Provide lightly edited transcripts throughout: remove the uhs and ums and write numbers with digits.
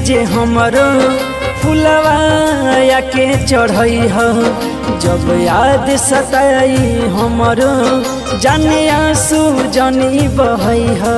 जे हमरो फुलवा के चढ़ई हो जब याद सताई हमरो जाने आंसू जनी बहई हो।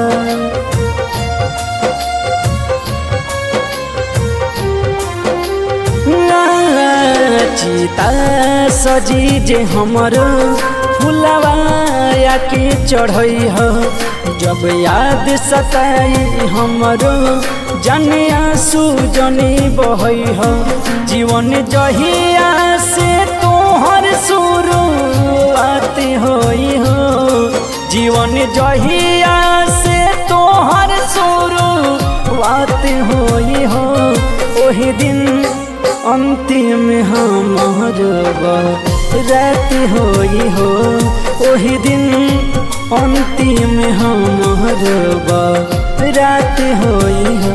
चिता सजी जे हमरो फुलवा के चढ़ई हो जब याद सताई हमरो जाने आंसू जनी बहई हो। जीवन जहिया से तोहर शुरुआत होई हो जीवन जहिया से तोहर शुरुआत होई हो। ओही दिन अंतिम हमर रात होई हो ओही दिन अंतिम हमर रात होई हो।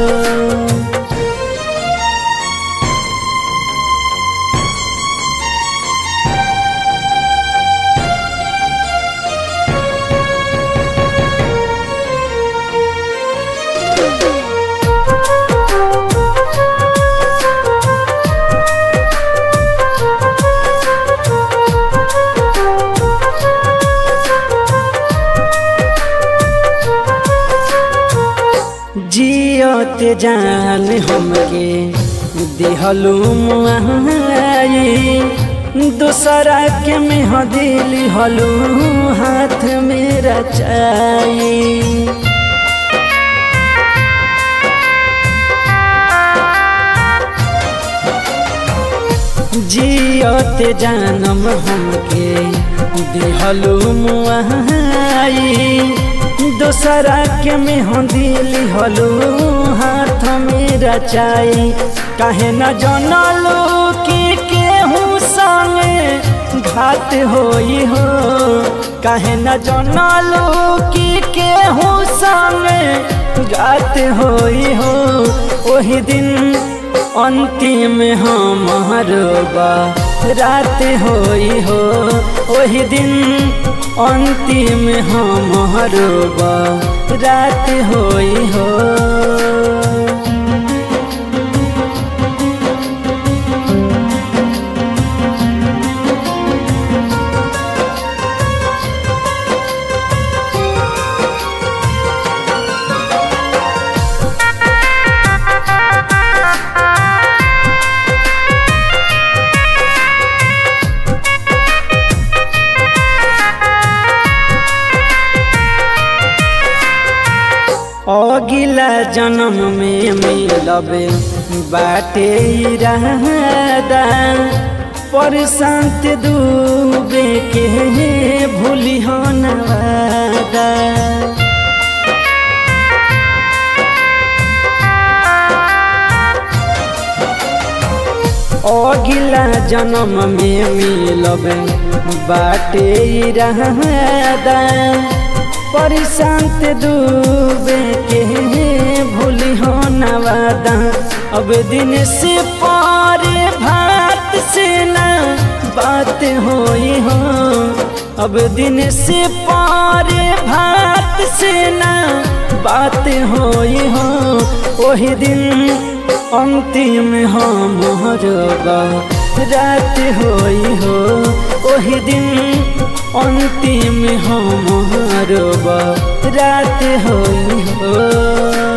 जियते जान हमके दिहलू मुआई दूसरा के मेहदी लिहलू हाथ में रचाई। जियते जानम हमके दिहलू मुआई दूसरा के मेहंदी लिहलू हाथ में रचाई। काहे न जानलू कि केहू संगे घात होई हो काहे न जानलू कि केहू संगे घात होई हो। ओही दिन अंतिम हमर रात होई हो ओही दिन अंतिम हमर रात होई हो। अगिला जन्म में मिलबे बाटे इरादा पर शांत डूबे के भूली हो न वादा। अगिला जन्म में मिलबे बाटे इरादा पर शांत डूबे के भूली हो न वादा। अब दिन से पार भात से न बात होई हो अब दिन से पार भात से न बात होई हो। ओही दिन अंतिम हमर रात होई हो ओही दिन अंतिम हमर रात होई हो।